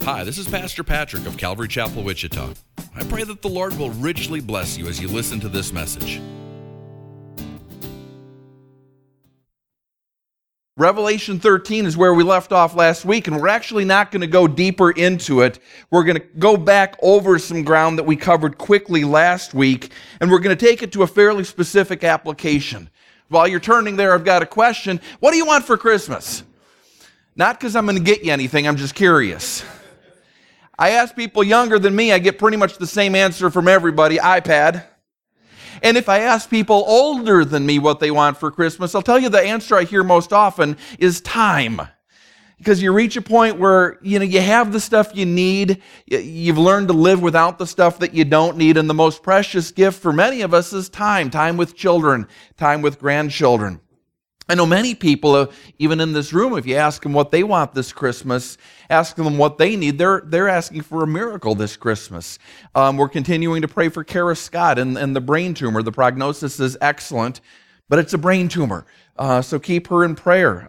Hi, this is Pastor Patrick of Calvary Chapel, Wichita. I pray that the Lord will richly bless you as you listen to this message. Revelation 13 is where we left off last week, and we're actually not going to go deeper into it. We're going to go back over some ground that we covered quickly last week, and we're going to take it to a fairly specific application. While you're turning there, I've got a question. What do you want for Christmas? Not because I'm going to get you anything, I'm just curious. I ask people younger than me, I get pretty much the same answer from everybody, iPad. And if I ask people older than me what they want for Christmas, I'll tell you the answer I hear most often is time. Because you reach a point where, you have the stuff you need, you've learned to live without the stuff that you don't need, and the most precious gift for many of us is time. Time with children, time with grandchildren. I know many people, even in this room, if you ask them what they want this Christmas, ask them what they need, they're asking for a miracle this Christmas. We're continuing to pray for Kara Scott and the brain tumor. The prognosis is excellent, but it's a brain tumor. So keep her in prayer.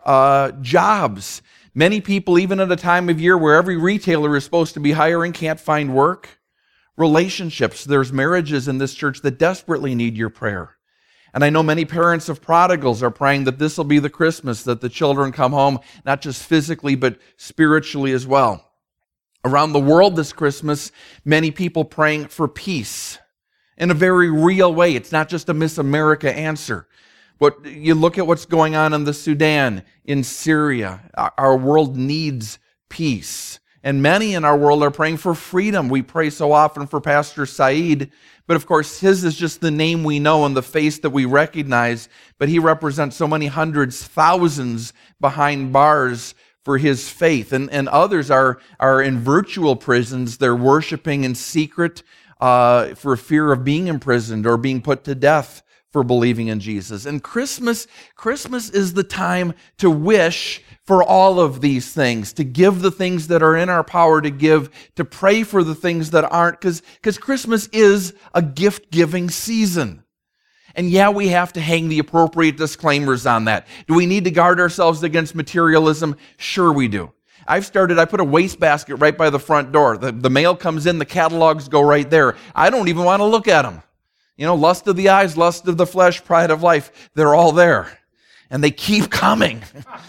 Jobs. Many people, even at a time of year where every retailer is supposed to be hiring, can't find work. Relationships. There's marriages in this church that desperately need your prayer. And I know many parents of prodigals are praying that this will be the Christmas, that the children come home, not just physically, but spiritually as well. Around the world this Christmas, many people praying for peace in a very real way. It's not just a Miss America answer. But you look at what's going on in the Sudan, in Syria. Our world needs peace. And many in our world are praying for freedom. We pray so often for Pastor Saeed, but of course his is just the name we know and the face that we recognize, but he represents so many hundreds, thousands behind bars for his faith. And others are in virtual prisons. They're worshiping in secret for fear of being imprisoned or being put to death for believing in Jesus. And Christmas is the time to wish for all of these things, to give the things that are in our power to give, to pray for the things that aren't, because Christmas is a gift-giving season. And yeah, we have to hang the appropriate disclaimers on that. Do we need to guard ourselves against materialism? Sure we do. I put a wastebasket right by the front door. The mail comes in, the catalogs go right there. I don't even want to look at them. Lust of the eyes, lust of the flesh, pride of life, they're all there. And they keep coming.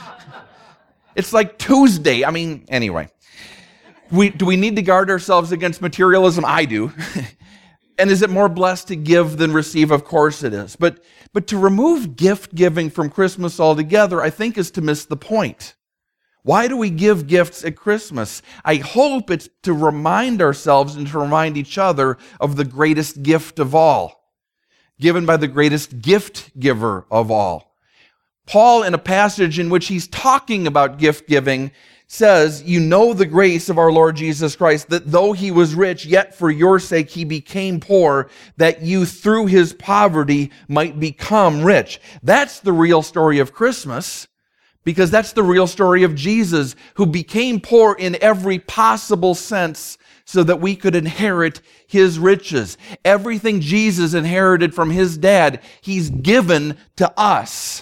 It's like Tuesday. Anyway. Do we need to guard ourselves against materialism? I do. And is it more blessed to give than receive? Of course it is. But to remove gift giving from Christmas altogether, I think is to miss the point. Why do we give gifts at Christmas? I hope it's to remind ourselves and to remind each other of the greatest gift of all, given by the greatest gift giver of all. Paul, in a passage in which he's talking about gift giving, says, "You know the grace of our Lord Jesus Christ, that though he was rich, yet for your sake he became poor, that you through his poverty might become rich." That's the real story of Christmas, because that's the real story of Jesus, who became poor in every possible sense so that we could inherit his riches. Everything Jesus inherited from his dad, he's given to us.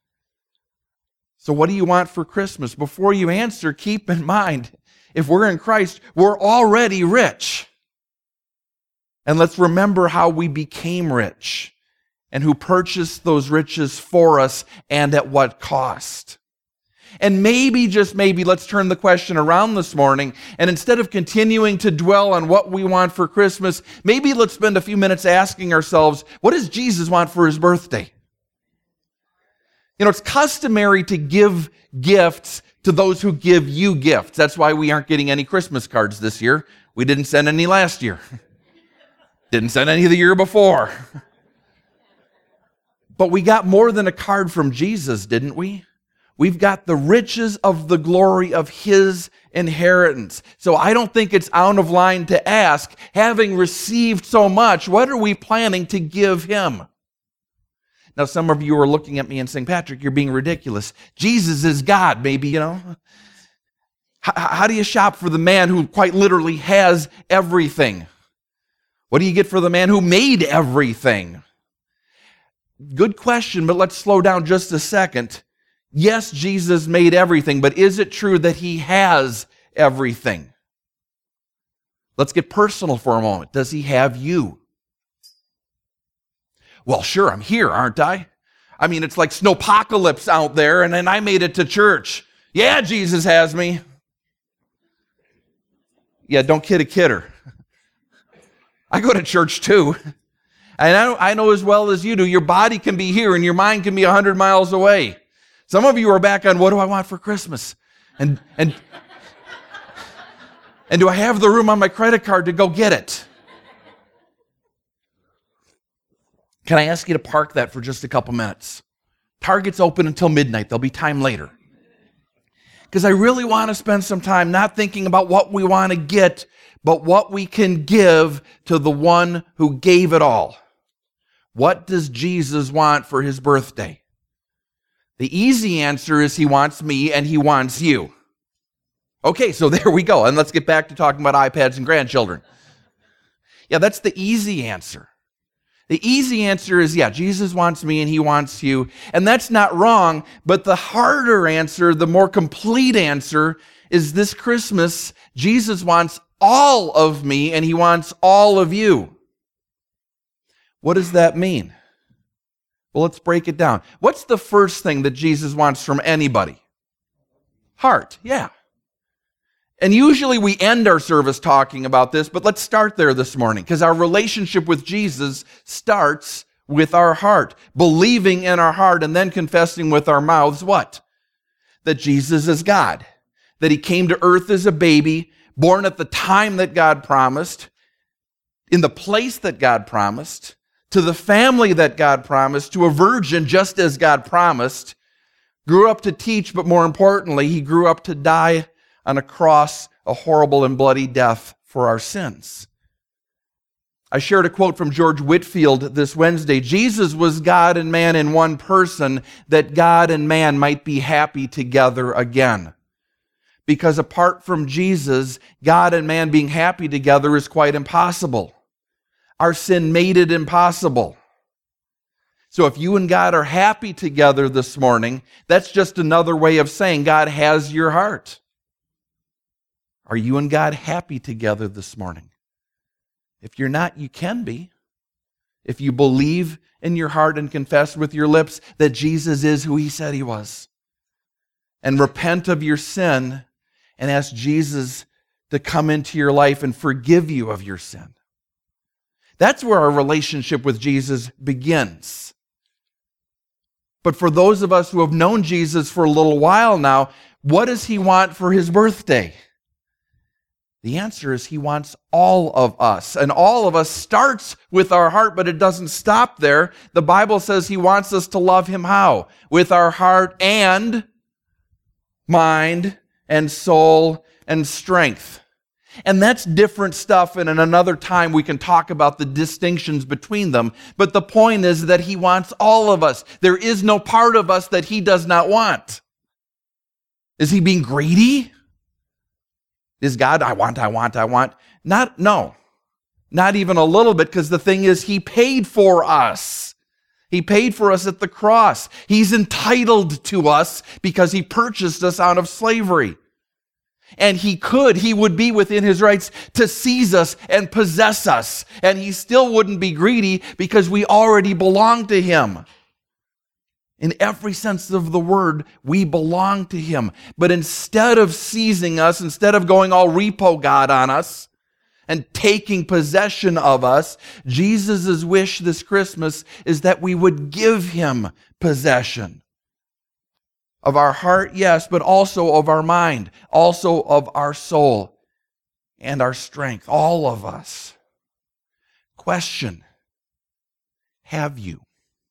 So what do you want for Christmas? Before you answer, keep in mind, if we're in Christ, we're already rich. And let's remember how we became rich and who purchased those riches for us and at what cost. And maybe, just maybe, let's turn the question around this morning, and instead of continuing to dwell on what we want for Christmas, maybe let's spend a few minutes asking ourselves, what does Jesus want for his birthday? It's customary to give gifts to those who give you gifts. That's why we aren't getting any Christmas cards this year. We didn't send any last year. Didn't send any the year before. But we got more than a card from Jesus, didn't we? We've got the riches of the glory of his inheritance. So I don't think it's out of line to ask, having received so much, what are we planning to give him? Now, some of you are looking at me and saying, Patrick, you're being ridiculous. Jesus is God, maybe, How do you shop for the man who quite literally has everything? What do you get for the man who made everything? Good question, but let's slow down just a second. Yes, Jesus made everything, but is it true that he has everything? Let's get personal for a moment. Does he have you? Well, sure, I'm here, aren't I? I mean, it's like snowpocalypse out there, and then I made it to church. Yeah, Jesus has me. Yeah, don't kid a kidder. I go to church too. And I know as well as you do, your body can be here and your mind can be 100 miles away. Some of you are back on, what do I want for Christmas? And do I have the room on my credit card to go get it? Can I ask you to park that for just a couple minutes? Target's open until midnight. There'll be time later. Because I really want to spend some time not thinking about what we want to get, but what we can give to the one who gave it all. What does Jesus want for his birthday? The easy answer is he wants me and he wants you. Okay, so there we go. And let's get back to talking about iPads and grandchildren. Yeah, that's the easy answer. The easy answer is, yeah, Jesus wants me and he wants you. And that's not wrong, but the harder answer, the more complete answer is this Christmas, Jesus wants all of me and he wants all of you. What does that mean? Well, let's break it down. What's the first thing that Jesus wants from anybody? Heart, yeah. And usually we end our service talking about this, but let's start there this morning because our relationship with Jesus starts with our heart, believing in our heart and then confessing with our mouths what? That Jesus is God, that he came to earth as a baby, born at the time that God promised, in the place that God promised, to the family that God promised, to a virgin just as God promised, grew up to teach, but more importantly, he grew up to die on a cross, a horrible and bloody death for our sins. I shared a quote from George Whitefield this Wednesday. Jesus was God and man in one person, that God and man might be happy together again. Because apart from Jesus, God and man being happy together is quite impossible. Our sin made it impossible. So if you and God are happy together this morning, that's just another way of saying God has your heart. Are you and God happy together this morning? If you're not, you can be. If you believe in your heart and confess with your lips that Jesus is who he said he was, and repent of your sin and ask Jesus to come into your life and forgive you of your sin. That's where our relationship with Jesus begins. But for those of us who have known Jesus for a little while now, what does he want for his birthday? The answer is he wants all of us. And all of us starts with our heart, but it doesn't stop there. The Bible says he wants us to love him how? With our heart and mind and soul and strength. And that's different stuff, and in another time we can talk about the distinctions between them. But the point is that he wants all of us. There is no part of us that he does not want. Is he being greedy? Is God, I want. No, not even a little bit, because the thing is, he paid for us. He paid for us at the cross. He's entitled to us because he purchased us out of slavery. And he would be within his rights to seize us and possess us. And he still wouldn't be greedy because we already belong to him. In every sense of the word, we belong to him. But instead of seizing us, instead of going all repo God on us and taking possession of us, Jesus' wish this Christmas is that we would give him possession of our heart, yes, but also of our mind, also of our soul and our strength, all of us. Question: have you?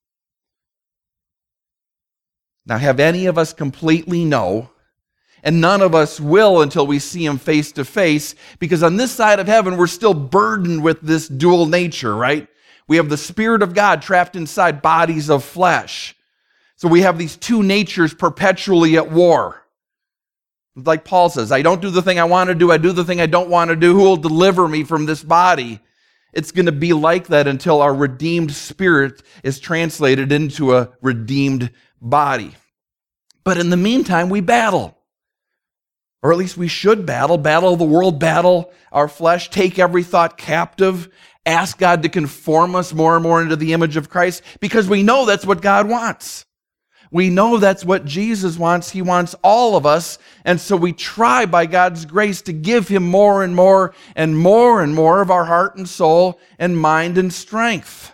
Now, have any of us completely? No. And none of us will until we see him face to face, because on this side of heaven, we're still burdened with this dual nature, right? We have the Spirit of God trapped inside bodies of flesh. So we have these two natures perpetually at war. Like Paul says, I don't do the thing I want to do, I do the thing I don't want to do. Who will deliver me from this body? It's going to be like that until our redeemed spirit is translated into a redeemed body. But in the meantime, we battle. Or at least we should battle the world, battle our flesh, take every thought captive, ask God to conform us more and more into the image of Christ, because we know that's what God wants. We know that's what Jesus wants. He wants all of us, and so we try by God's grace to give Him more and more and more and more of our heart and soul and mind and strength.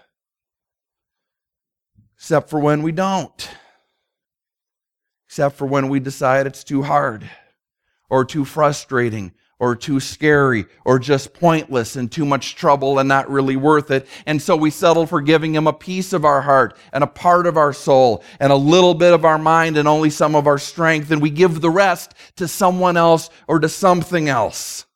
Except for when we don't. Except for when we decide it's too hard, or too frustrating, or too scary, or just pointless and too much trouble and not really worth it. And so we settle for giving Him a piece of our heart and a part of our soul and a little bit of our mind and only some of our strength, and we give the rest to someone else or to something else.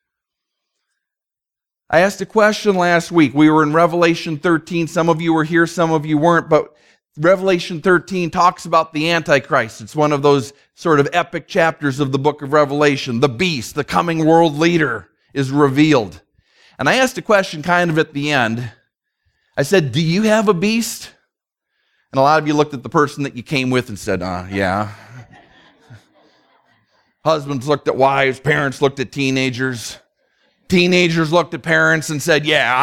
I asked a question last week. We were in Revelation 13. Some of you were here, some of you weren't, but Revelation 13 talks about the Antichrist. It's one of those sort of epic chapters of the book of Revelation. The beast, the coming world leader, is revealed. And I asked a question kind of at the end. I said, do you have a beast? And a lot of you looked at the person that you came with and said, yeah. Husbands looked at wives, parents looked at teenagers. Teenagers looked at parents and said, yeah.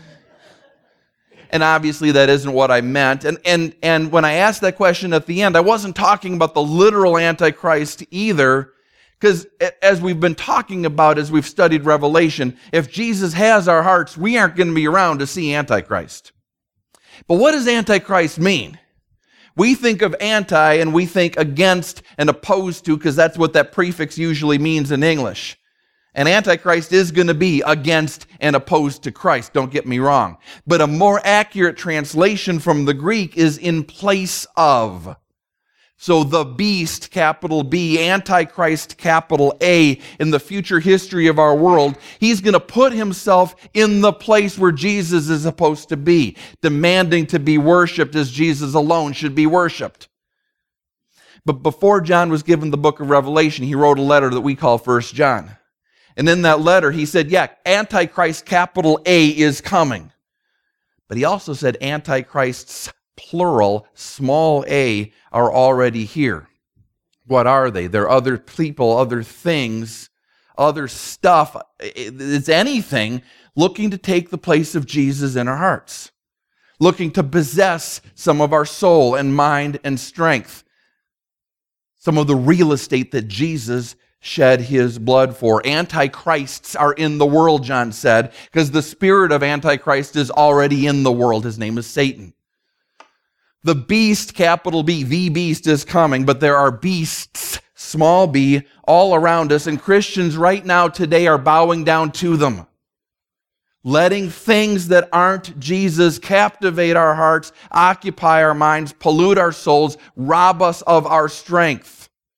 And obviously that isn't what I meant. And when I asked that question at the end, I wasn't talking about the literal Antichrist either, because as we've been talking about as we've studied Revelation, if Jesus has our hearts, we aren't going to be around to see Antichrist. But what does Antichrist mean? We think of anti and we think against and opposed to, because that's what that prefix usually means in English. And Antichrist is going to be against and opposed to Christ, don't get me wrong. But a more accurate translation from the Greek is in place of. So the beast, capital B, Antichrist, capital A, in the future history of our world, he's going to put himself in the place where Jesus is supposed to be, demanding to be worshipped as Jesus alone should be worshipped. But before John was given the book of Revelation, he wrote a letter that we call 1 John. And in that letter, he said, Antichrist, capital A, is coming. But he also said Antichrists, plural, small a, are already here. What are they? They're other people, other things, other stuff. It's anything looking to take the place of Jesus in our hearts, looking to possess some of our soul and mind and strength, some of the real estate that Jesus shed His blood for. Antichrists are in the world, John said, because the spirit of Antichrist is already in the world. His name is Satan. The beast, capital B, the beast is coming, but there are beasts, small b, all around us, and Christians right now today are bowing down to them, letting things that aren't Jesus captivate our hearts, occupy our minds, pollute our souls, rob us of our strength.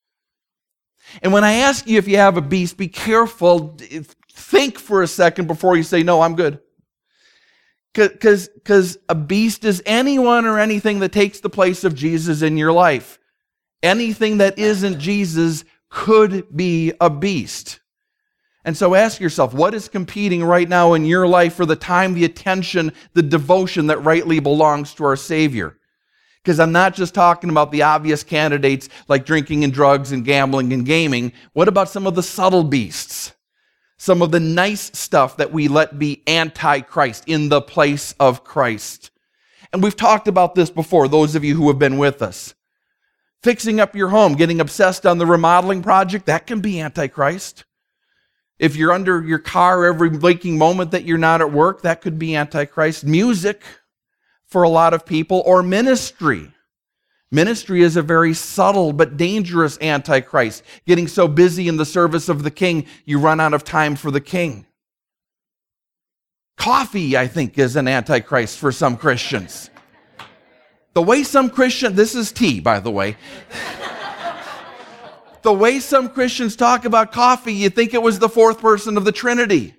And when I ask you if you have a beast, be careful. Think for a second before you say, no, I'm good. Because a beast is anyone or anything that takes the place of Jesus in your life. Anything that isn't Jesus could be a beast. And so ask yourself, what is competing right now in your life for the time, the attention, the devotion that rightly belongs to our Savior? Because I'm not just talking about the obvious candidates like drinking and drugs and gambling and gaming. What about some of the subtle beasts? Some of the nice stuff that we let be anti-Christ in the place of Christ. And we've talked about this before, those of you who have been with us. Fixing up your home, getting obsessed on the remodeling project, that can be anti-Christ. If you're under your car every waking moment that you're not at work, that could be anti-Christ. Music, for a lot of people, or ministry. Ministry is a very subtle but dangerous antichrist. Getting so busy in the service of the King, you run out of time for the King. Coffee, I think, is an antichrist for some Christians. The way some Christians, this is tea, by the way. The way some Christians talk about coffee, you think it was the fourth person of the Trinity.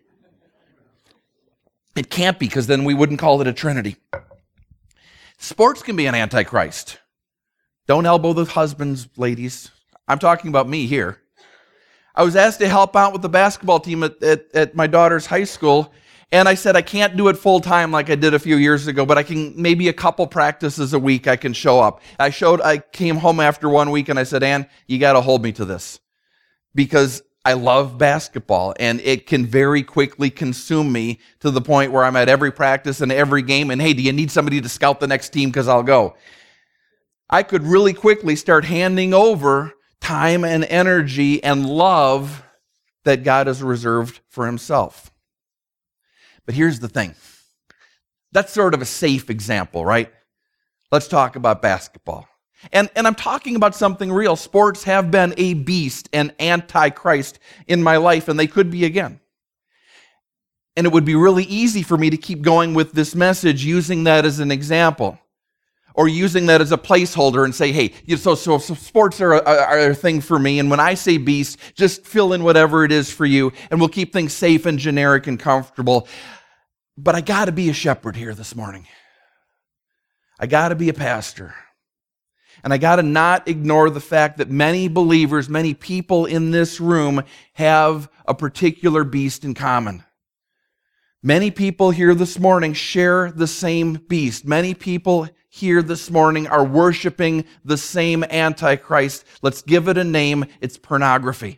It can't be, because then we wouldn't call it a Trinity. Sports can be an antichrist. Don't elbow the husbands, ladies. I'm talking about me here. I was asked to help out with the basketball team at my daughter's high school, and I said I can't do it full time like I did a few years ago, but I can, maybe a couple practices a week I can show up. I came home after 1 week and I said, Ann, you got to hold me to this. because I love basketball, and it can very quickly consume me to the point where I'm at every practice and every game, and hey, do you need somebody to scout the next team? Because I'll go. I could really quickly start handing over time and energy and love that God has reserved for himself. But here's the thing. That's sort of a safe example, right? Let's talk about basketball. And I'm talking about something real. Sports have been a beast and antichrist in my life, and they could be again. And it would be really easy for me to keep going with this message using that as an example, or using that as a placeholder and say, hey, so sports are a thing for me, and when I say beast, just fill in whatever it is for you, and we'll keep things safe and generic and comfortable. But I got to be a shepherd here this morning. I got to be a pastor. And I got to not ignore the fact that many believers, many people in this room have a particular beast in common. Many people here this morning share the same beast. Many people here this morning are worshiping the same Antichrist. Let's give it a name. It's pornography.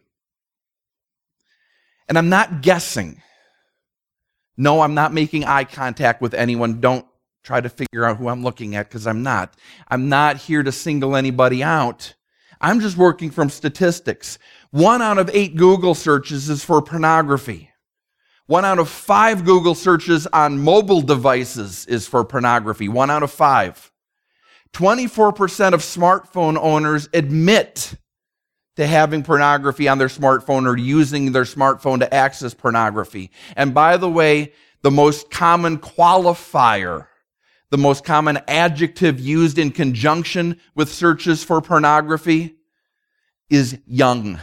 And I'm not guessing. No, I'm not making eye contact with anyone. Don't try to figure out who I'm looking at, because I'm not. I'm not here to single anybody out. I'm just working from statistics. 1 out of 8 Google searches is for pornography. 1 out of 5 Google searches on mobile devices is for pornography. 1 out of 5. 24% of smartphone owners admit to having pornography on their smartphone or using their smartphone to access pornography. And by the way, the most common qualifier, the most common adjective used in conjunction with searches for pornography is young.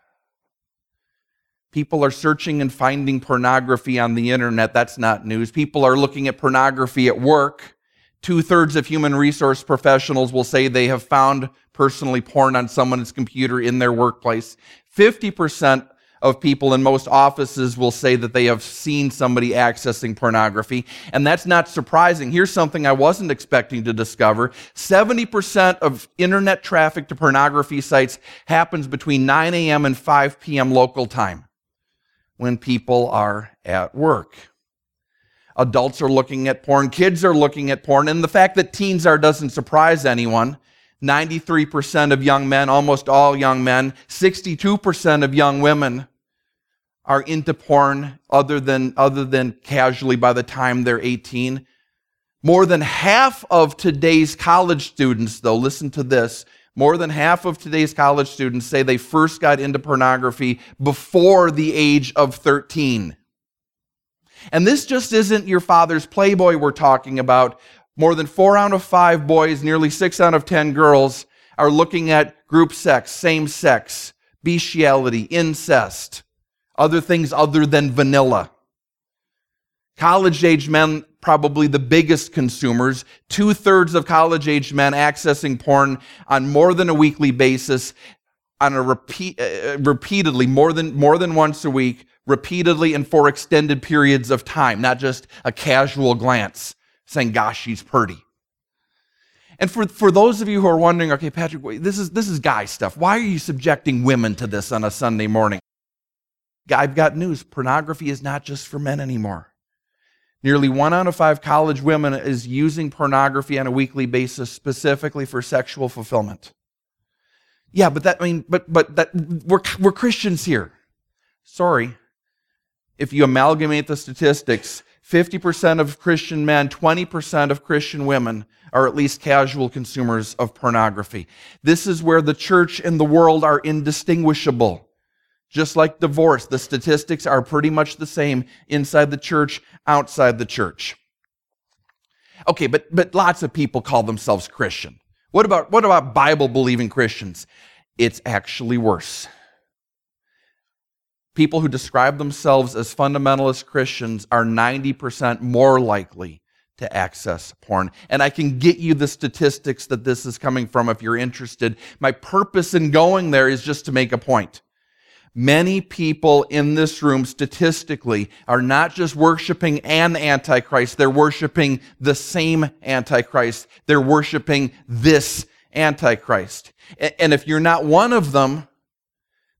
People are searching and finding pornography on the internet. That's not news. People are looking at pornography at work. 2/3 of human resource professionals will say they have found personally porn on someone's computer in their workplace. 50% of people in most offices will say that they have seen somebody accessing pornography. And that's not surprising. Here's something I wasn't expecting to discover. 70% of internet traffic to pornography sites happens between 9 a.m. and 5 p.m. local time, when people are at work. Adults are looking at porn. Kids are looking at porn. And the fact that teens are doesn't surprise anyone. 93% of young men, almost all young men, 62% of young women are into porn other than casually by the time they're 18. More than half of today's college students, though, listen to this, more than half of today's college students say they first got into pornography before the age of 13. And this just isn't your father's Playboy we're talking about. More than 4 out of 5 boys, nearly 6 out of 10 girls are looking at group sex, same sex, bestiality, incest, other things other than vanilla. College-age men, probably the biggest consumers. 2/3 of college-age men accessing porn on more than a weekly basis, on a repeatedly, more than once a week, repeatedly and for extended periods of time, not just a casual glance, saying, gosh, she's pretty. And for those of you who are wondering, okay, Patrick, this is guy stuff. Why are you subjecting women to this on a Sunday morning? I've got news. Pornography is not just for men anymore. Nearly 1 out of 5 college women is using pornography on a weekly basis specifically for sexual fulfillment. Yeah, but we're Christians here. Sorry. If you amalgamate the statistics, 50% of Christian men, 20% of Christian women are at least casual consumers of pornography. This is where the church and the world are indistinguishable. Just like divorce, the statistics are pretty much the same inside the church, outside the church. Okay, but lots of people call themselves Christian. What about Bible-believing Christians? It's actually worse. People who describe themselves as fundamentalist Christians are 90% more likely to access porn. And I can get you the statistics that this is coming from if you're interested. My purpose in going there is just to make a point. Many people in this room statistically are not just worshiping an Antichrist, they're worshiping the same Antichrist. They're worshiping this Antichrist. And if you're not one of them,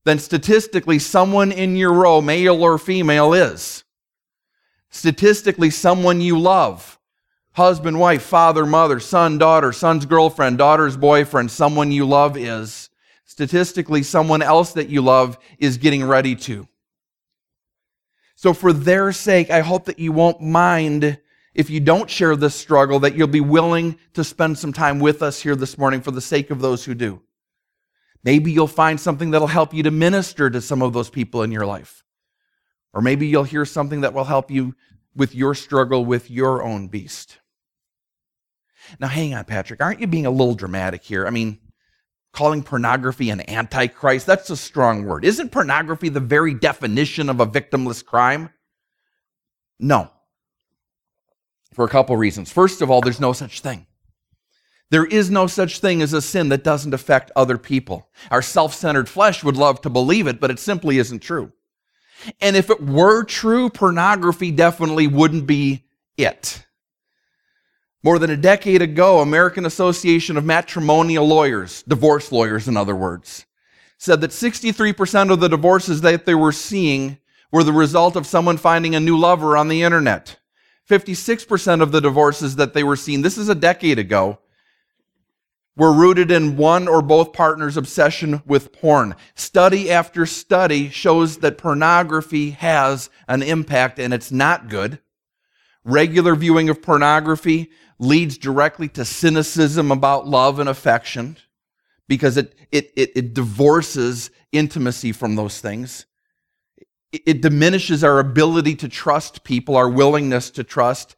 then statistically someone in your row, male or female, is. Statistically, someone you love, husband, wife, father, mother, son, daughter, son's girlfriend, daughter's boyfriend, someone you love is. Statistically, someone else that you love is getting ready to. So for their sake, I hope that you won't mind if you don't share this struggle, that you'll be willing to spend some time with us here this morning for the sake of those who do. Maybe you'll find something that'll help you to minister to some of those people in your life. Or maybe you'll hear something that will help you with your struggle with your own beast. Now hang on, Patrick, aren't you being a little dramatic here? I mean, calling pornography an antichrist, that's a strong word. Isn't pornography the very definition of a victimless crime? No. For a couple reasons. First of all, there's no such thing. There is no such thing as a sin that doesn't affect other people. Our self-centered flesh would love to believe it, but it simply isn't true. And if it were true, pornography definitely wouldn't be it. More than a decade ago, American Association of Matrimonial Lawyers, divorce lawyers in other words, said that 63% of the divorces that they were seeing were the result of someone finding a new lover on the internet. 56% of the divorces that they were seeing, this is a decade ago, were rooted in one or both partners' obsession with porn. Study after study shows that pornography has an impact, and it's not good. Regular viewing of pornography leads directly to cynicism about love and affection because it divorces intimacy from those things. It diminishes our ability to trust people, our willingness to trust.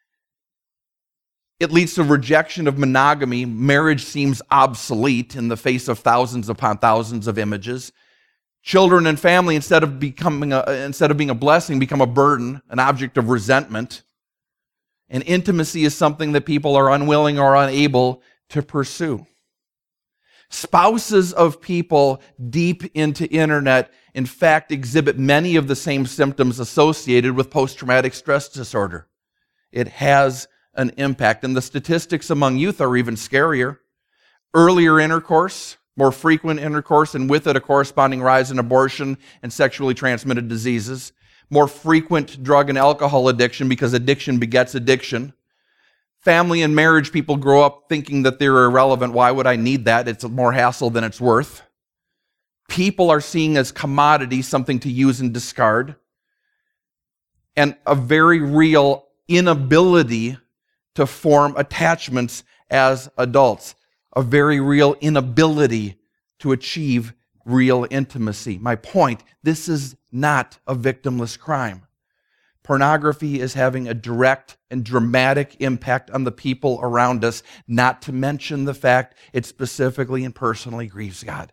It leads to rejection of monogamy. Marriage seems obsolete in the face of thousands upon thousands of images. Children and family, instead of being a blessing, become a burden, an object of resentment. And intimacy is something that people are unwilling or unable to pursue. Spouses of people deep into internet, in fact, exhibit many of the same symptoms associated with post-traumatic stress disorder. It has an impact. And the statistics among youth are even scarier. Earlier intercourse, more frequent intercourse, and with it a corresponding rise in abortion and sexually transmitted diseases. More frequent drug and alcohol addiction because addiction begets addiction. Family and marriage, people grow up thinking that they're irrelevant. Why would I need that? It's more hassle than it's worth. People are seen as commodity, something to use and discard. And a very real inability to form attachments as adults. A very real inability to achieve real intimacy. My point, this is not a victimless crime. Pornography is having a direct and dramatic impact on the people around us, not to mention the fact it specifically and personally grieves God.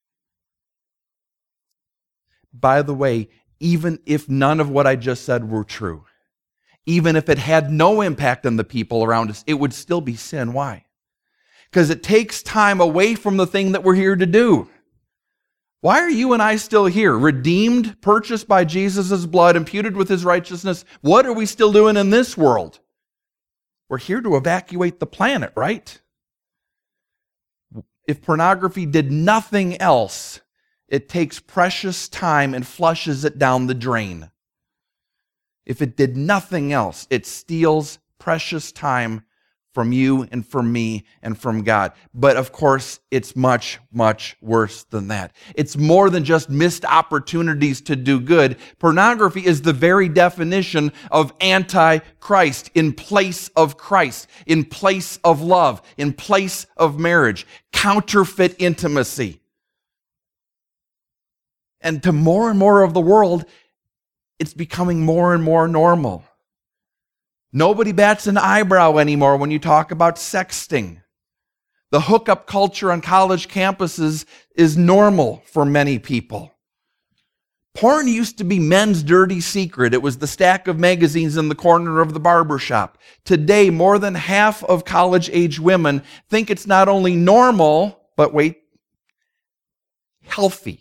By the way, even if none of what I just said were true, even if it had no impact on the people around us, it would still be sin. Why? Because it takes time away from the thing that we're here to do. Why are you and I still here? Redeemed, purchased by Jesus' blood, imputed with his righteousness. What are we still doing in this world? We're here to evacuate the planet, right? If pornography did nothing else, it takes precious time and flushes it down the drain. If it did nothing else, it steals precious time from you and from me and from God. But of course, it's much, much worse than that. It's more than just missed opportunities to do good. Pornography is the very definition of anti-Christ, in place of Christ, in place of love, in place of marriage, counterfeit intimacy. And to more and more of the world, it's becoming more and more normal. Nobody bats an eyebrow anymore when you talk about sexting. The hookup culture on college campuses is normal for many people. Porn used to be men's dirty secret. It was the stack of magazines in the corner of the barber shop. Today, more than half of college-age women think it's not only normal, but healthy,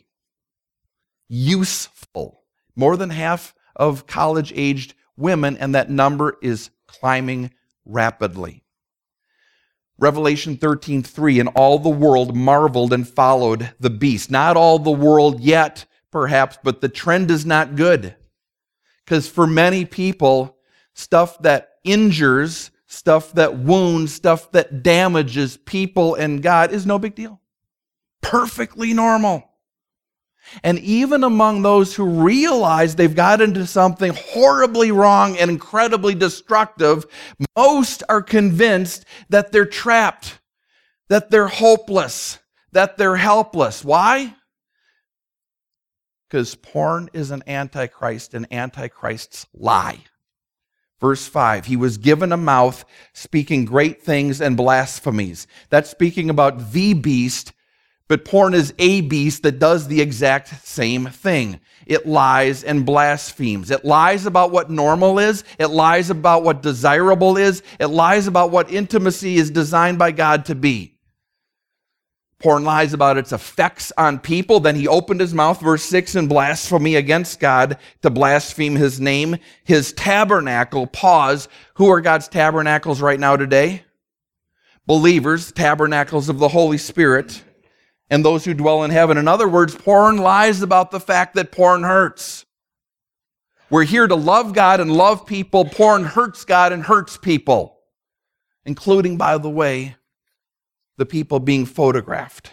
useful. More than half of college-aged women, and that number is climbing rapidly. Revelation 13:3, and all the world marveled and followed the beast. Not all the world yet, perhaps, but the trend is not good. Because for many people, stuff that injures, stuff that wounds, stuff that damages people and God is no big deal. Perfectly normal. And even among those who realize they've got into something horribly wrong and incredibly destructive, most are convinced that they're trapped, that they're hopeless, that they're helpless. Why? Because porn is an antichrist, and antichrists lie. Verse 5, he was given a mouth speaking great things and blasphemies. That's speaking about the beast. But porn is a beast that does the exact same thing. It lies and blasphemes. It lies about what normal is. It lies about what desirable is. It lies about what intimacy is designed by God to be. Porn lies about its effects on people. Then he opened his mouth, verse 6, in blasphemy against God to blaspheme his name. His tabernacle, pause. Who are God's tabernacles right now today? Believers, tabernacles of the Holy Spirit, and those who dwell in heaven. In other words, porn lies about the fact that porn hurts. We're here to love God and love people. Porn hurts God and hurts people, including, by the way, the people being photographed.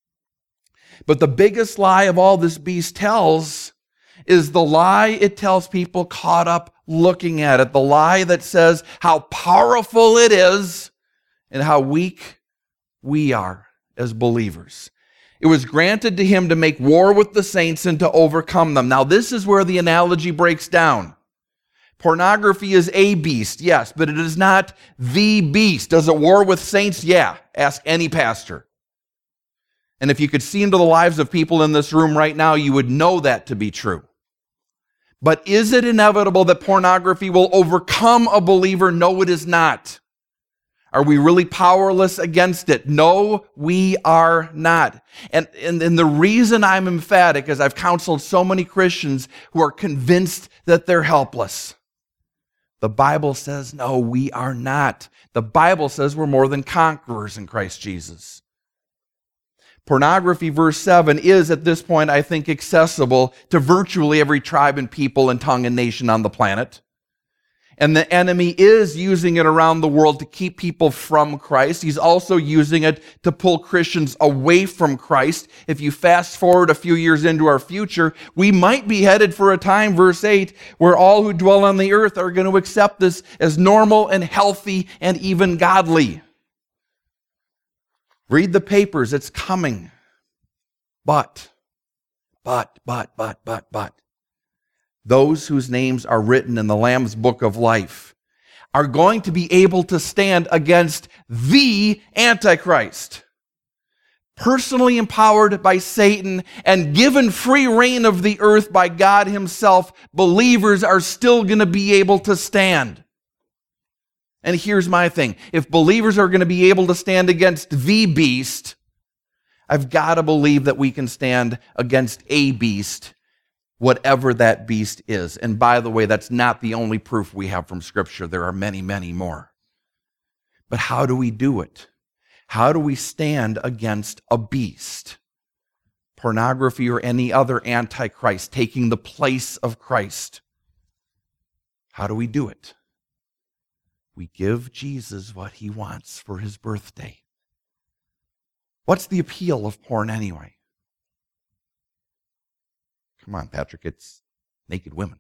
But the biggest lie of all this beast tells is the lie it tells people caught up looking at it. The lie that says how powerful it is and how weak we are as believers. It was granted to him to make war with the saints and to overcome them. Now, this is where the analogy breaks down. Pornography is a beast, yes, but it is not the beast. Does it war with saints? Yeah. Ask any pastor. And if you could see into the lives of people in this room right now, you would know that to be true. But is it inevitable that pornography will overcome a believer? No, it is not. Are we really powerless against it? No, we are not. And the reason I'm emphatic is I've counseled so many Christians who are convinced that they're helpless. The Bible says, no, we are not. The Bible says we're more than conquerors in Christ Jesus. Pornography, verse 7, is at this point, I think, accessible to virtually every tribe and people and tongue and nation on the planet. And the enemy is using it around the world to keep people from Christ. He's also using it to pull Christians away from Christ. If you fast forward a few years into our future, we might be headed for a time, verse 8, where all who dwell on the earth are going to accept this as normal and healthy and even godly. Read the papers, it's coming. But. Those whose names are written in the Lamb's book of life are going to be able to stand against the Antichrist. Personally empowered by Satan and given free reign of the earth by God himself, believers are still going to be able to stand. And here's my thing. If believers are going to be able to stand against the beast, I've got to believe that we can stand against a beast, whatever that beast is. And by the way, that's not the only proof we have from Scripture. There are many, many more. But how do we do it? How do we stand against a beast? Pornography or any other antichrist taking the place of Christ. How do we do it? We give Jesus what he wants for his birthday. What's the appeal of porn anyway? Come on, Patrick, it's naked women.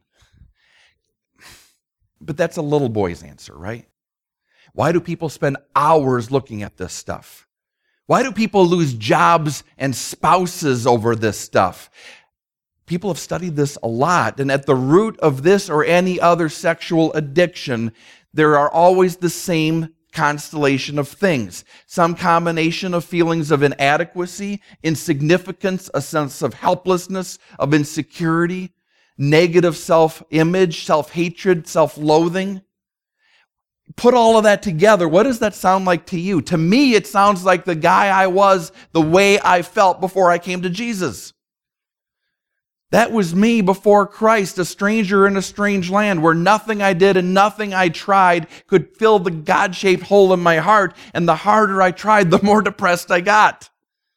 But that's a little boy's answer, right? Why do people spend hours looking at this stuff? Why do people lose jobs and spouses over this stuff? People have studied this a lot, and at the root of this or any other sexual addiction, there are always the same constellation of things. Some combination of feelings of inadequacy, insignificance, a sense of helplessness, of insecurity, negative self-image, self-hatred, self-loathing. Put all of that together. What does that sound like to you? To me, it sounds like the guy I was, the way I felt before I came to Jesus. That was me before Christ, a stranger in a strange land where nothing I did and nothing I tried could fill the God-shaped hole in my heart. And the harder I tried, the more depressed I got.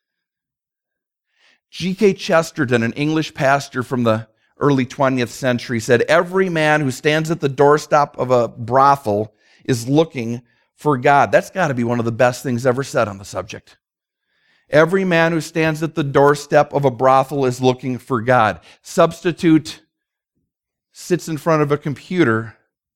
G.K. Chesterton, an English pastor from the early 20th century, said, "Every man who stands at the doorstep of a brothel is looking for God." That's got to be one of the best things ever said on the subject. Every man who stands at the doorstep of a brothel is looking for God. Substitute sits in front of a computer,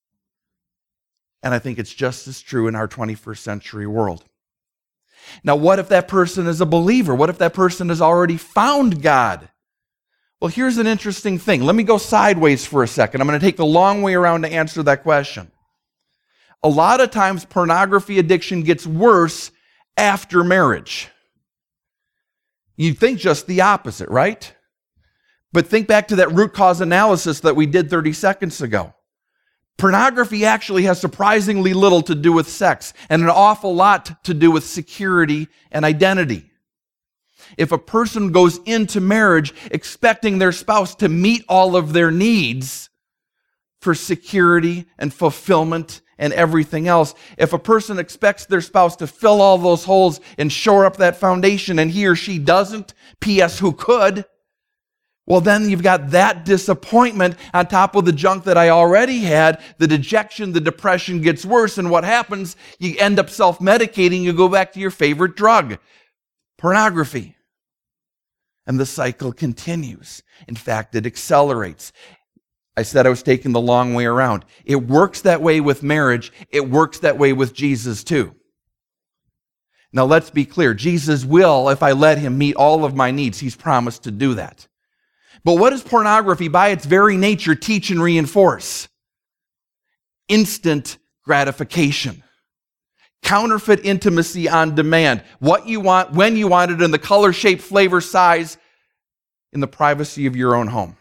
and I think it's just as true in our 21st century world. Now, what if that person is a believer? What if that person has already found God? Well, here's an interesting thing. Let me go sideways for a second. I'm going to take the long way around to answer that question. A lot of times, pornography addiction gets worse after marriage. You'd think just the opposite, right? But think back to that root cause analysis that we did 30 seconds ago. Pornography actually has surprisingly little to do with sex and an awful lot to do with security and identity. If a person goes into marriage expecting their spouse to meet all of their needs for security and fulfillment and everything else, if a person expects their spouse to fill all those holes and shore up that foundation and he or she doesn't, P.S. who could? Well, then you've got that disappointment on top of the junk that I already had. The dejection, the depression gets worse, and what happens? You end up self-medicating. You go back to your favorite drug, pornography. And the cycle continues. In fact, it accelerates. I said I was taking the long way around. It works that way with marriage. It works that way with Jesus too. Now let's be clear. Jesus will, if I let him meet all of my needs. He's promised to do that. But what does pornography, by its very nature, teach and reinforce? Instant gratification. Counterfeit intimacy on demand. What you want, when you want it, in the color, shape, flavor, size, in the privacy of your own home.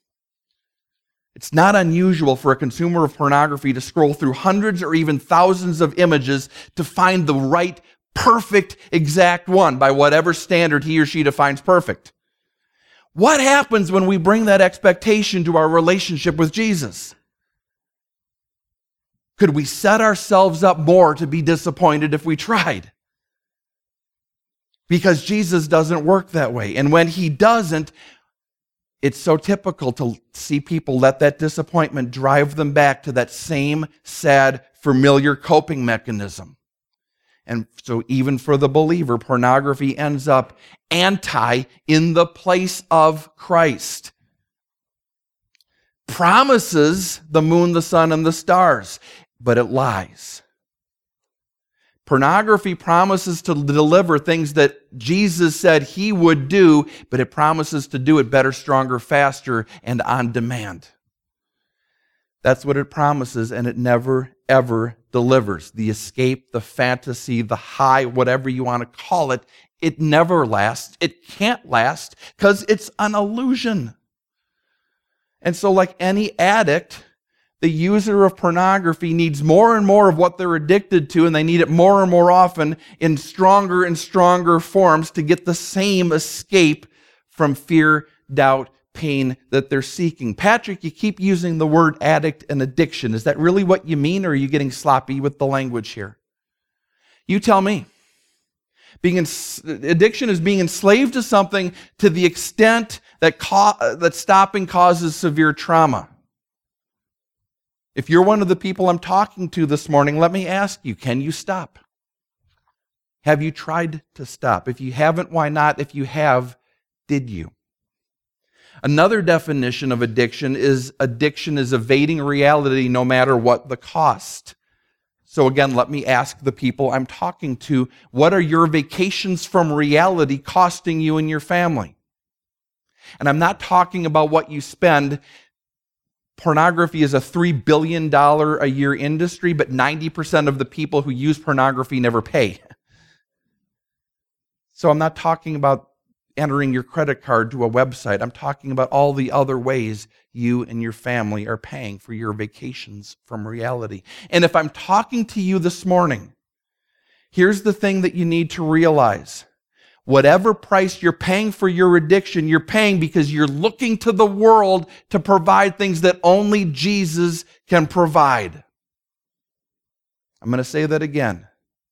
It's not unusual for a consumer of pornography to scroll through hundreds or even thousands of images to find the right, perfect, exact one by whatever standard he or she defines perfect. What happens when we bring that expectation to our relationship with Jesus? Could we set ourselves up more to be disappointed if we tried? Because Jesus doesn't work that way. And when he doesn't, it's so typical to see people let that disappointment drive them back to that same sad, familiar coping mechanism. And so even for the believer, pornography ends up in the place of Christ. Promises the moon, the sun, and the stars, but it lies. Pornography promises to deliver things that Jesus said he would do, but it promises to do it better, stronger, faster, and on demand. That's what it promises, and it never, ever delivers. The escape, the fantasy, the high, whatever you want to call it, it never lasts. It can't last because it's an illusion. And so like any addict, the user of pornography needs more and more of what they're addicted to, and they need it more and more often in stronger and stronger forms to get the same escape from fear, doubt, pain that they're seeking. Patrick, you keep using the word addict and addiction. Is that really what you mean, or are you getting sloppy with the language here? You tell me. Addiction is being enslaved to something to the extent that stopping causes severe trauma. If you're one of the people I'm talking to this morning, let me ask you, can you stop? Have you tried to stop? If you haven't, why not? If you have, did you? Another definition of addiction is evading reality no matter what the cost. So again, let me ask the people I'm talking to, what are your vacations from reality costing you and your family? And I'm not talking about what you spend. Pornography is a $3 billion a year industry, but 90% of the people who use pornography never pay. So I'm not talking about entering your credit card to a website. I'm talking about all the other ways you and your family are paying for your vacations from reality. And if I'm talking to you this morning, here's the thing that you need to realize. Whatever price you're paying for your addiction, you're paying because you're looking to the world to provide things that only Jesus can provide. I'm going to say that again.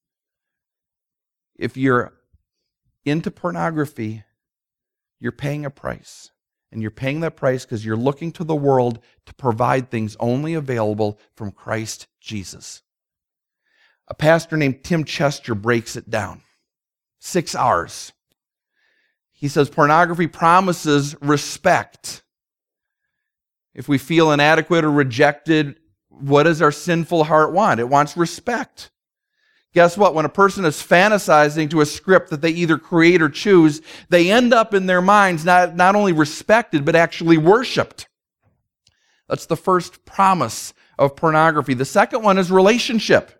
If you're into pornography, you're paying a price. And you're paying that price because you're looking to the world to provide things only available from Christ Jesus. A pastor named Tim Chester breaks it down. 6 R's. He says pornography promises respect. If we feel inadequate or rejected, what does our sinful heart want? It wants respect. Guess what? When a person is fantasizing to a script that they either create or choose, they end up in their minds not only respected, but actually worshiped. That's the first promise of pornography. The second one is relationship.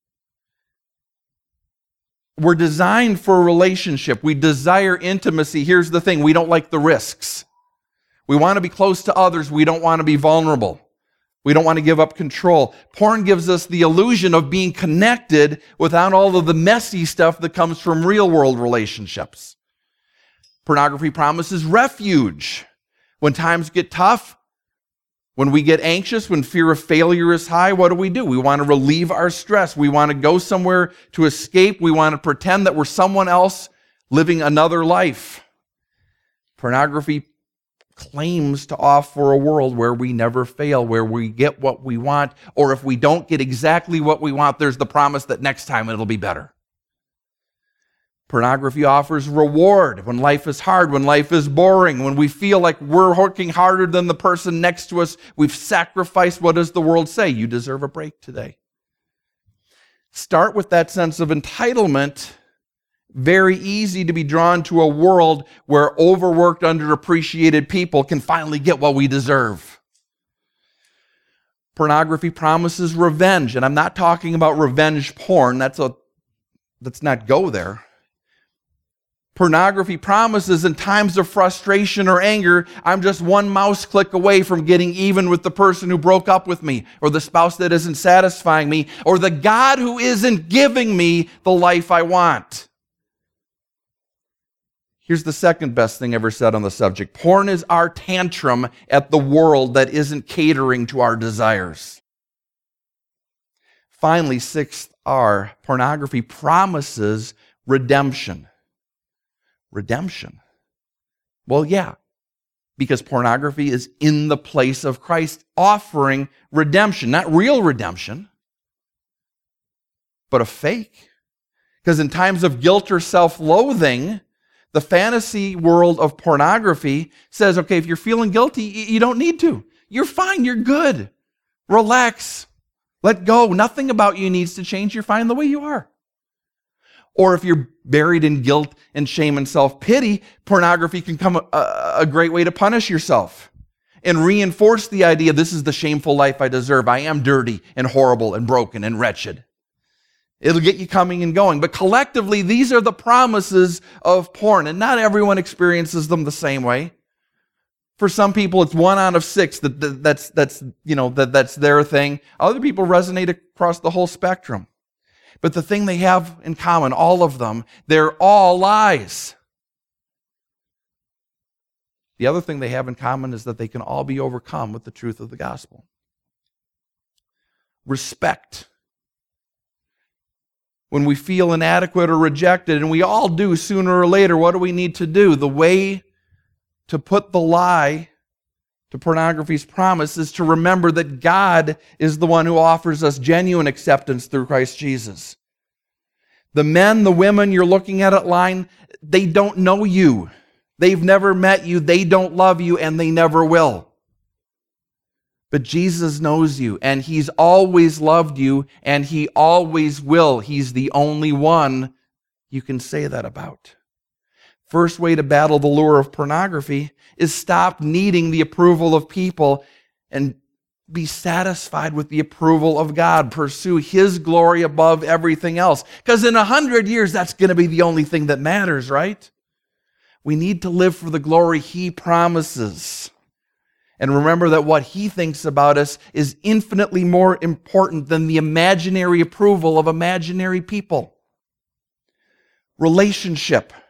We're designed for a relationship. We desire intimacy. Here's the thing. We don't like the risks. We want to be close to others. We don't want to be vulnerable. We don't want to give up control. Porn gives us the illusion of being connected without all of the messy stuff that comes from real-world relationships. Pornography promises refuge. When times get tough, when we get anxious, when fear of failure is high, what do? We want to relieve our stress. We want to go somewhere to escape. We want to pretend that we're someone else living another life. Pornography claims to offer a world where we never fail, where we get what we want, or if we don't get exactly what we want, there's the promise that next time it'll be better. Pornography offers reward when life is hard, when life is boring, when we feel like we're working harder than the person next to us. We've sacrificed. What does the world say? You deserve a break today. Start with that sense of entitlement. Very easy to be drawn to a world where overworked, underappreciated people can finally get what we deserve. Pornography promises revenge, and I'm not talking about revenge porn. Let's not go there. Pornography promises in times of frustration or anger, I'm just one mouse click away from getting even with the person who broke up with me, or the spouse that isn't satisfying me, or the God who isn't giving me the life I want. Here's the second best thing ever said on the subject. Porn is our tantrum at the world that isn't catering to our desires. Finally, sixth R, pornography promises redemption. Redemption. Well, yeah, because pornography is in the place of Christ offering redemption, not real redemption, but a fake. Because in times of guilt or self-loathing, the fantasy world of pornography says, okay, if you're feeling guilty, you don't need to. You're fine. You're good. Relax. Let go. Nothing about you needs to change. You're fine the way you are. Or if you're buried in guilt and shame and self-pity, pornography can come a great way to punish yourself and reinforce the idea, this is the shameful life I deserve. I am dirty and horrible and broken and wretched. It'll get you coming and going. But collectively, these are the promises of porn, and not everyone experiences them the same way. For some people, it's 1 out of 6 that's their thing. Other people resonate across the whole spectrum. But the thing they have in common, all of them, they're all lies. The other thing they have in common is that they can all be overcome with the truth of the gospel. Respect. When we feel inadequate or rejected, and we all do sooner or later, what do we need to do? The way to put the lie to pornography's promise is to remember that God is the one who offers us genuine acceptance through Christ Jesus. The men, the women you're looking at line, they don't know you. They've never met you. They don't love you, and they never will. But Jesus knows you, and He's always loved you, and He always will. He's the only one you can say that about. First way to battle the lure of pornography is stop needing the approval of people and be satisfied with the approval of God. Pursue His glory above everything else. Because in 100 years, that's going to be the only thing that matters, right? We need to live for the glory He promises. And remember that what He thinks about us is infinitely more important than the imaginary approval of imaginary people. Relationship.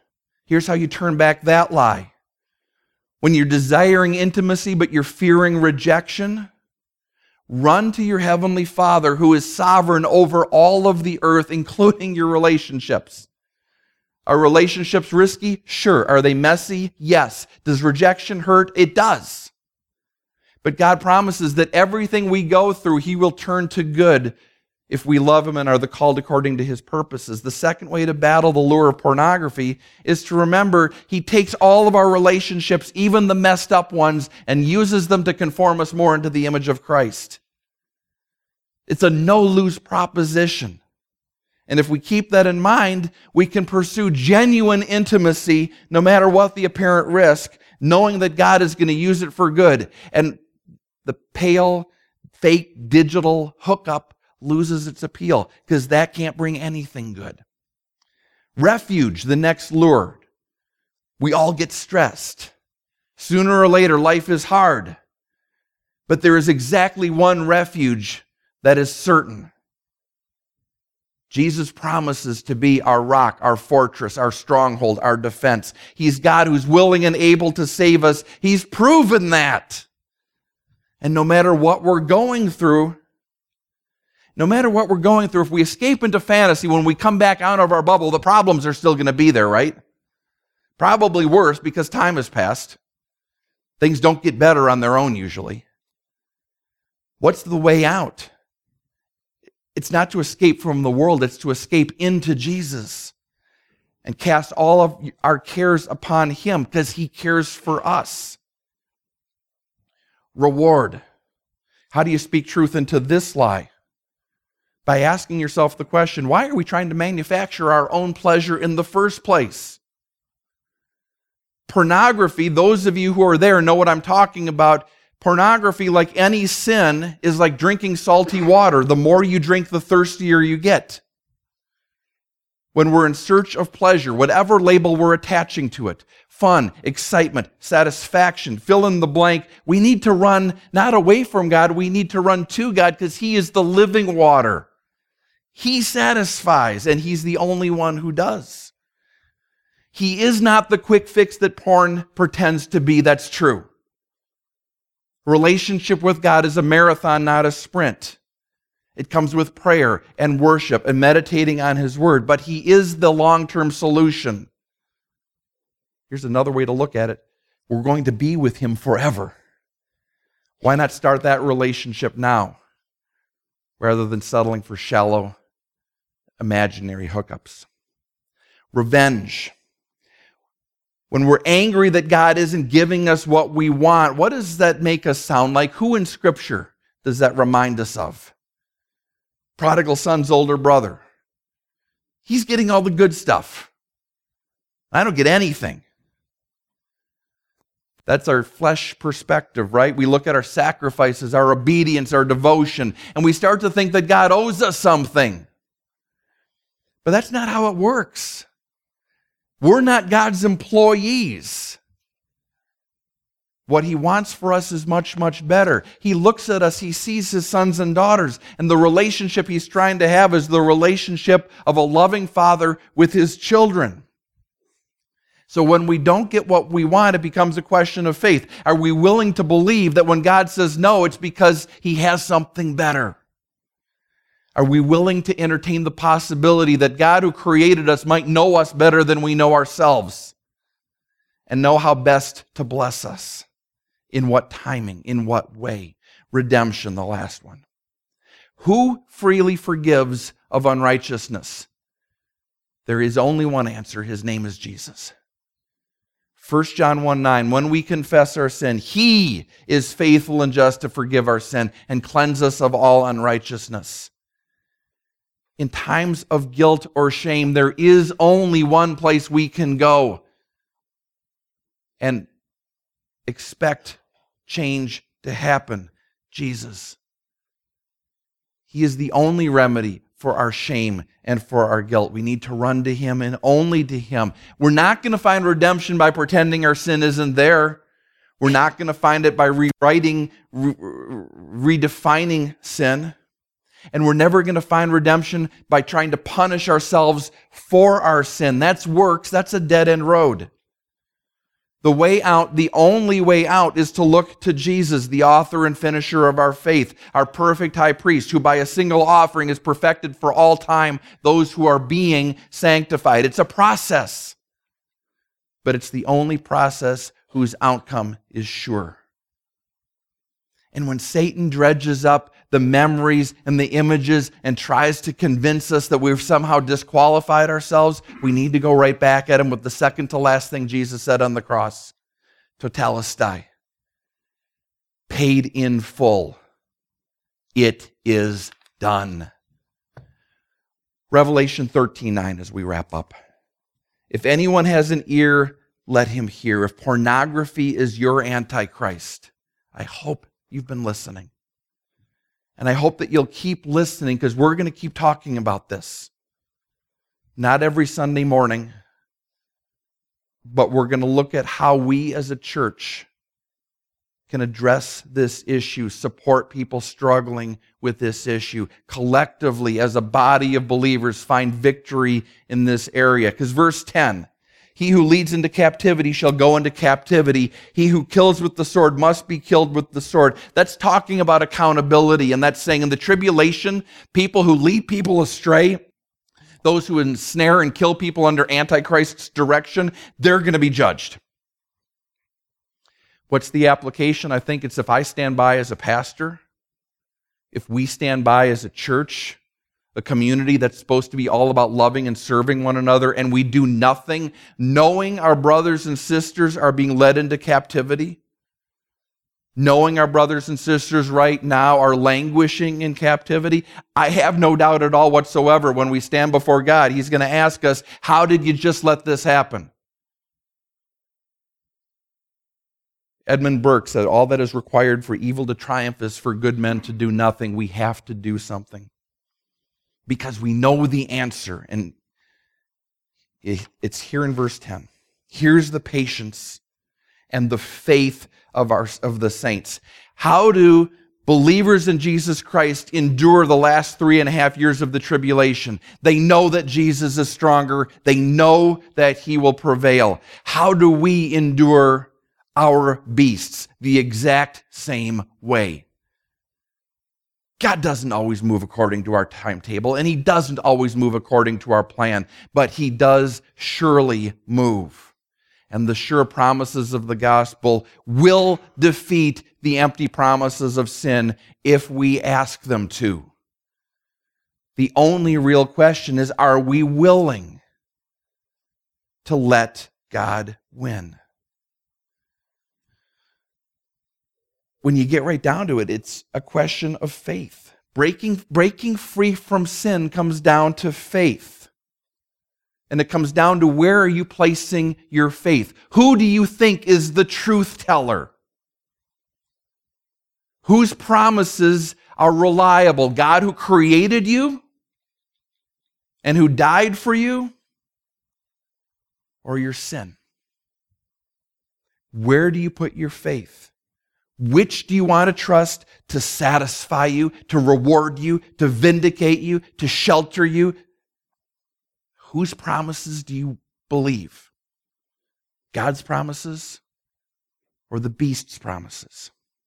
Here's how you turn back that lie. When you're desiring intimacy but you're fearing rejection, run to your Heavenly Father who is sovereign over all of the earth, including your relationships. Are relationships risky? Sure. Are they messy? Yes. Does rejection hurt? It does. But God promises that everything we go through, He will turn to good if we love Him and are the called according to His purposes. The second way to battle the lure of pornography is to remember He takes all of our relationships, even the messed up ones, and uses them to conform us more into the image of Christ. It's a no-lose proposition. And if we keep that in mind, we can pursue genuine intimacy no matter what the apparent risk, knowing that God is going to use it for good. And the pale, fake, digital hookup loses its appeal because that can't bring anything good. Refuge, the next lure. We all get stressed. Sooner or later, life is hard. But there is exactly one refuge that is certain. Jesus promises to be our rock, our fortress, our stronghold, our defense. He's God who's willing and able to save us. He's proven that. And no matter what we're going through, if we escape into fantasy, when we come back out of our bubble, the problems are still going to be there, right? Probably worse because time has passed. Things don't get better on their own usually. What's the way out? It's not to escape from the world, it's to escape into Jesus and cast all of our cares upon Him because He cares for us. Reward. How do you speak truth into this lie? By asking yourself the question, why are we trying to manufacture our own pleasure in the first place? Pornography, those of you who are there know what I'm talking about. Pornography, like any sin, is like drinking salty water. The more you drink, the thirstier you get. When we're in search of pleasure, whatever label we're attaching to it, fun, excitement, satisfaction, fill in the blank, we need to run not away from God, we need to run to God because He is the living water. He satisfies, and He's the only one who does. He is not the quick fix that porn pretends to be. That's true. Relationship with God is a marathon, not a sprint. It comes with prayer and worship and meditating on His Word, but He is the long-term solution. Here's another way to look at it. We're going to be with Him forever. Why not start that relationship now rather than settling for shallow, imaginary hookups? Revenge. When we're angry that God isn't giving us what we want, what does that make us sound like? Who in Scripture does that remind us of? Prodigal son's older brother. He's getting all the good stuff. I don't get anything. That's our flesh perspective, right? We look at our sacrifices, our obedience, our devotion, and we start to think that God owes us something. But that's not how it works. We're not God's employees. What He wants for us is much, much better. He looks at us, He sees His sons and daughters, and the relationship He's trying to have is the relationship of a loving father with His children. So when we don't get what we want, it becomes a question of faith. Are we willing to believe that when God says no, it's because He has something better? Are we willing to entertain the possibility that God who created us might know us better than we know ourselves and know how best to bless us? In what timing? In what way? Redemption, the last one. Who freely forgives of unrighteousness? There is only one answer. His name is Jesus. 1 John 1:9, when we confess our sin, He is faithful and just to forgive our sin and cleanse us of all unrighteousness. In times of guilt or shame, there is only one place we can go and expect change to happen. Jesus. He is the only remedy for our shame and for our guilt. We need to run to Him and only to Him. We're not going to find redemption by pretending our sin isn't there. We're not going to find it by redefining sin. And we're never going to find redemption by trying to punish ourselves for our sin. That's works. That's a dead-end road. The way out, the only way out, is to look to Jesus, the author and finisher of our faith, our perfect high priest, who by a single offering is perfected for all time those who are being sanctified. It's a process, but it's the only process whose outcome is sure. And when Satan dredges up the memories and the images and tries to convince us that we've somehow disqualified ourselves, we need to go right back at him with the second to last thing Jesus said on the cross. Tetelestai. Paid in full. It is done. Revelation 13:9 as we wrap up. If anyone has an ear, let him hear. If pornography is your Antichrist, I hope you've been listening. And I hope that you'll keep listening, because we're going to keep talking about this. Not every Sunday morning, but we're going to look at how we as a church can address this issue, support people struggling with this issue, collectively as a body of believers find victory in this area. Because verse 10, he who leads into captivity shall go into captivity. He who kills with the sword must be killed with the sword. That's talking about accountability, and that's saying in the tribulation, people who lead people astray, those who ensnare and kill people under Antichrist's direction, they're going to be judged. What's the application? I think it's if I stand by as a pastor, if we stand by as a church, a community that's supposed to be all about loving and serving one another, and we do nothing, knowing our brothers and sisters are being led into captivity, knowing our brothers and sisters right now are languishing in captivity, I have no doubt at all whatsoever when we stand before God, He's going to ask us, how did you just let this happen? Edmund Burke said, all that is required for evil to triumph is for good men to do nothing. We have to do something, because we know the answer. And it's here in verse 10. Here's the patience and the faith of the saints. How do believers in Jesus Christ endure the last 3.5 years of the tribulation? They know that Jesus is stronger. They know that He will prevail. How do we endure our beasts? The exact same way. God doesn't always move according to our timetable, and He doesn't always move according to our plan, but He does surely move. And the sure promises of the gospel will defeat the empty promises of sin if we ask them to. The only real question is, are we willing to let God win? When you get right down to it, it's a question of faith. Breaking free from sin comes down to faith. And it comes down to, where are you placing your faith? Who do you think is the truth teller? Whose promises are reliable? God who created you and who died for you, or your sin? Where do you put your faith? Which do you want to trust to satisfy you, to reward you, to vindicate you, to shelter you? Whose promises do you believe? God's promises or the beast's promises?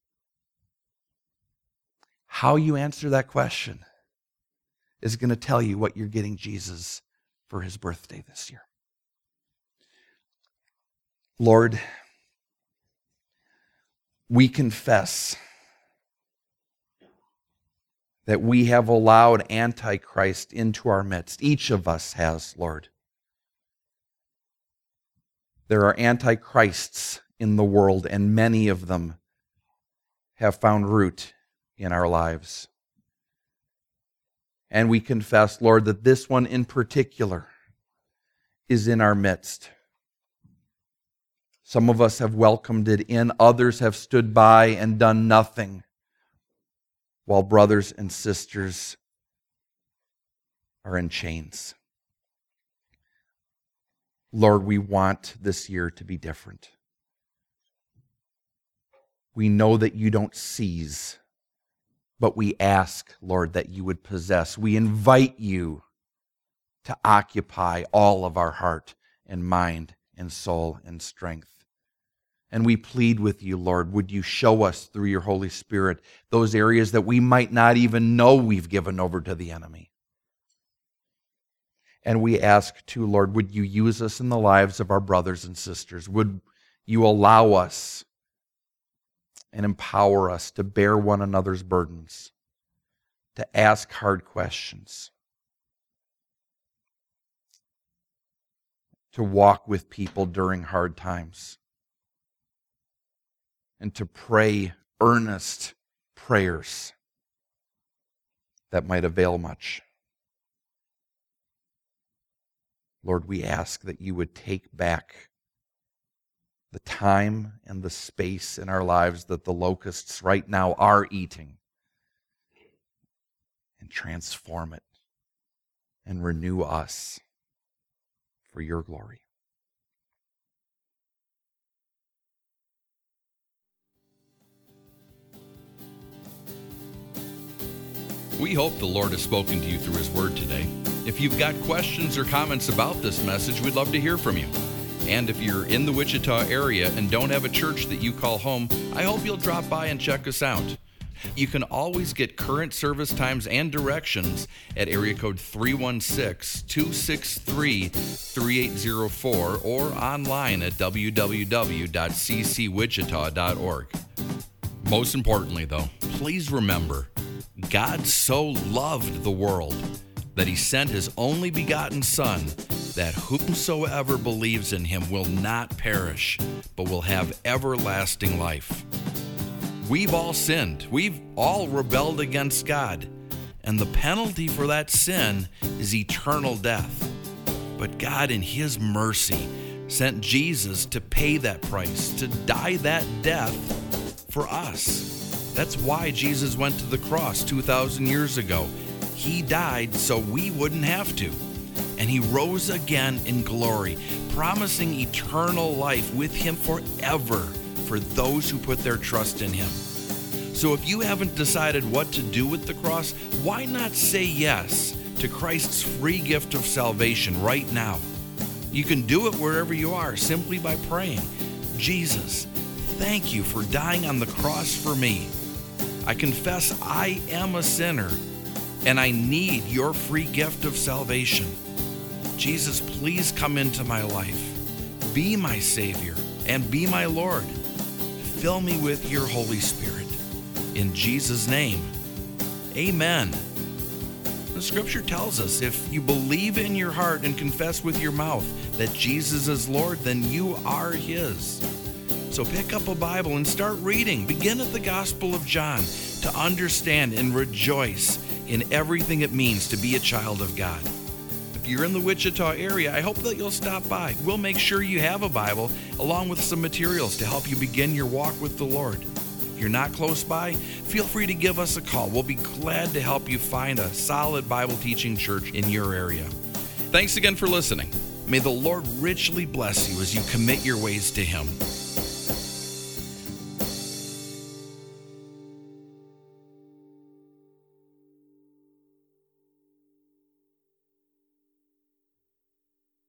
How you answer that question is going to tell you what you're getting Jesus for His birthday this year. Lord, we confess that we have allowed Antichrist into our midst. Each of us has, Lord. There are Antichrists in the world, and many of them have found root in our lives. And we confess, Lord, that this one in particular is in our midst. Some of us have welcomed it in. Others have stood by and done nothing, while brothers and sisters are in chains. Lord, we want this year to be different. We know that you don't seize But we ask, Lord, that you would possess. We invite you to occupy all of our heart and mind and soul and strength. And we plead with you, Lord, would you show us through your Holy Spirit those areas that we might not even know we've given over to the enemy. And we ask too, Lord, would you use us in the lives of our brothers and sisters? Would you allow us and empower us to bear one another's burdens, to ask hard questions, to walk with people during hard times, and to pray earnest prayers that might avail much. Lord, we ask that you would take back the time and the space in our lives that the locusts right now are eating and transform it and renew us for your glory. We hope the Lord has spoken to you through His Word today. If you've got questions or comments about this message, we'd love to hear from you. And if you're in the Wichita area and don't have a church that you call home, I hope you'll drop by and check us out. You can always get current service times and directions at area code 316-263-3804 or online at www.ccwichita.org. Most importantly, though, please remember, God so loved the world that He sent His only begotten Son, that whomsoever believes in Him will not perish, but will have everlasting life. We've all sinned. We've all rebelled against God. And the penalty for that sin is eternal death. But God, in His mercy, sent Jesus to pay that price, to die that death for us. That's why Jesus went to the cross 2,000 years ago. He died so we wouldn't have to. And He rose again in glory, promising eternal life with Him forever for those who put their trust in Him. So if you haven't decided what to do with the cross, why not say yes to Christ's free gift of salvation right now? You can do it wherever you are simply by praying, Jesus, thank you for dying on the cross for me. I confess I am a sinner and I need your free gift of salvation. Jesus, please come into my life. Be my Savior and be my Lord. Fill me with your Holy Spirit. In Jesus' name, amen. The Scripture tells us if you believe in your heart and confess with your mouth that Jesus is Lord, then you are His. So pick up a Bible and start reading. Begin at the Gospel of John to understand and rejoice in everything it means to be a child of God. If you're in the Wichita area, I hope that you'll stop by. We'll make sure you have a Bible along with some materials to help you begin your walk with the Lord. If you're not close by, feel free to give us a call. We'll be glad to help you find a solid Bible teaching church in your area. Thanks again for listening. May the Lord richly bless you as you commit your ways to Him.